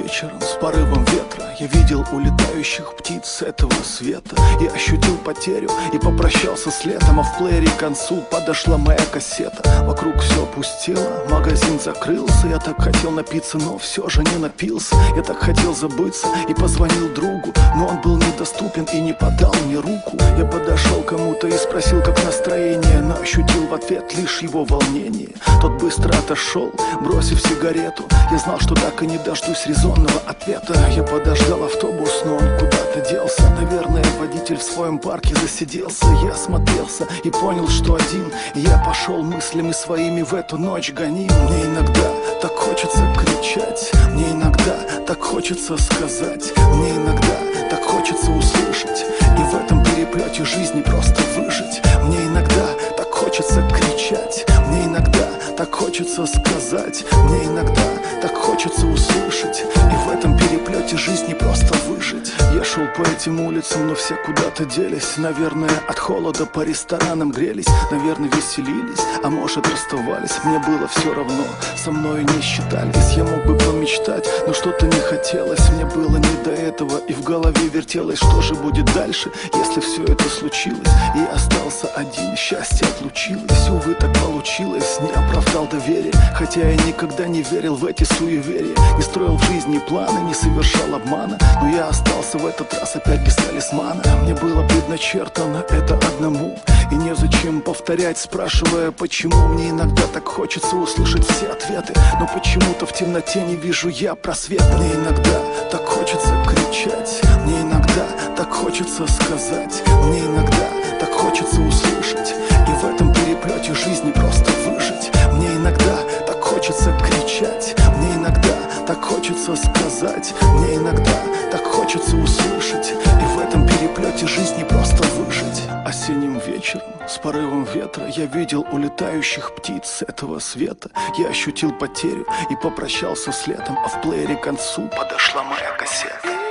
вечером с порывом ветра я видел улетающих птиц с этого света. Я ощутил потерю и попрощался с летом, а в плеере к концу подошла моя кассета. Вокруг все опустело, магазин закрылся. Я так хотел напиться, но все же не напился. Я так хотел забыться и позвонил другу, но он был недоступен и не подал мне руку. Я подошел к кому-то и спросил, как настроение, но ощутил в ответ лишь его волнение. Тот быстро отошел, бросив сигарету. Я знал, что так и не дождусь резонного ответа. Я подождал автобус, но он куда-то делся. Наверное, водитель в своем парке засиделся. Я осмотрелся и понял, что один. Я пошел мыслями своими в эту ночь гоним. Мне иногда так хочется кричать, мне иногда так хочется сказать, мне иногда так хочется услышать и в этом переплете жизни просто выжить. Мне иногда так хочется кричать, мне иногда так хочется сказать, мне иногда так хочется услышать и в этом переплете жизни просто выжить. Я шел по этим улицам, но все куда-то делись. Наверное, от холода по ресторанам грелись, наверное, веселились, а может расставались. Мне было все равно, со мною не считались. Я мог бы помечтать, но что-то не хотелось. Мне было не до этого и в голове вертелось, что же будет дальше, если все это случилось. И я остался один, счастье отлучилось. Увы, так получилось, не оправдал доверие, хотя я никогда не верил в эти суеверия. Не строил в жизни планы, не совершал обмана, но я остался в этот раз опять без талисмана. Мне было предначертано это одному, и незачем повторять, спрашивая, почему. Мне иногда так хочется услышать все ответы, но почему-то в темноте не вижу я просвета. Мне иногда так хочется кричать, мне иногда так хочется сказать, мне иногда так хочется услышать и в этом переплете жизни просто выжить. Мне иногда так хочется кричать, мне иногда так хочется сказать, мне иногда так хочется услышать и в этом переплете жизни просто выжить. Осенним вечером с порывом ветра я видел улетающих птиц с этого света. Я ощутил потерю и попрощался с летом, а в плеере к концу подошла моя кассета.